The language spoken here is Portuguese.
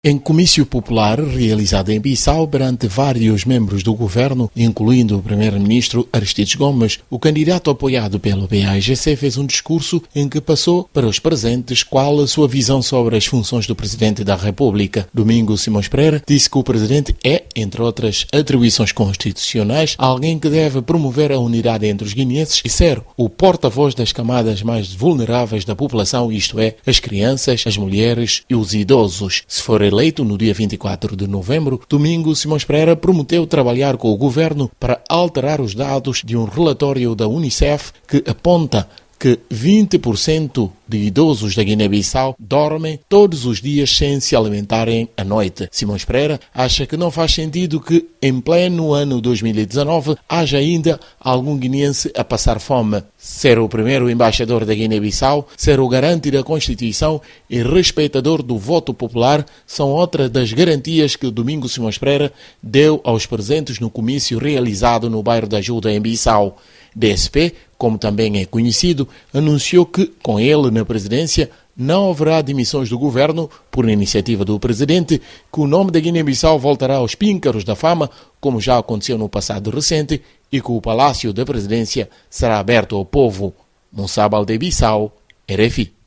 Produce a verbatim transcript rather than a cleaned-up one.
Em comício popular realizado em Bissau perante vários membros do governo, incluindo o primeiro-ministro Aristides Gomes, o candidato apoiado pelo B A G C fez um discurso em que passou para os presentes qual a sua visão sobre as funções do Presidente da República. Domingos Simões Pereira disse que o Presidente é, entre outras atribuições constitucionais, alguém que deve promover a unidade entre os guineenses e ser o porta-voz das camadas mais vulneráveis da população, isto é, as crianças, as mulheres e os idosos. Se for eleito no dia vinte e quatro de novembro, Domingos Simões Pereira prometeu trabalhar com o governo para alterar os dados de um relatório da Unicef que aponta que vinte por cento de idosos da Guiné-Bissau dormem todos os dias sem se alimentarem à noite. Simões Pereira acha que não faz sentido que, em pleno ano dois mil e dezanove, haja ainda algum guineense a passar fome. Ser o primeiro embaixador da Guiné-Bissau, ser o garante da Constituição e respeitador do voto popular são outra das garantias que Domingos Simões Pereira deu aos presentes no comício realizado no bairro da Ajuda, em Bissau. D S P, como também é conhecido, anunciou que, com ele na presidência, não haverá demissões do governo por iniciativa do presidente, que o nome da Guiné-Bissau voltará aos píncaros da fama, como já aconteceu no passado recente, e que o Palácio da Presidência será aberto ao povo. Monsabal de Bissau, R F I.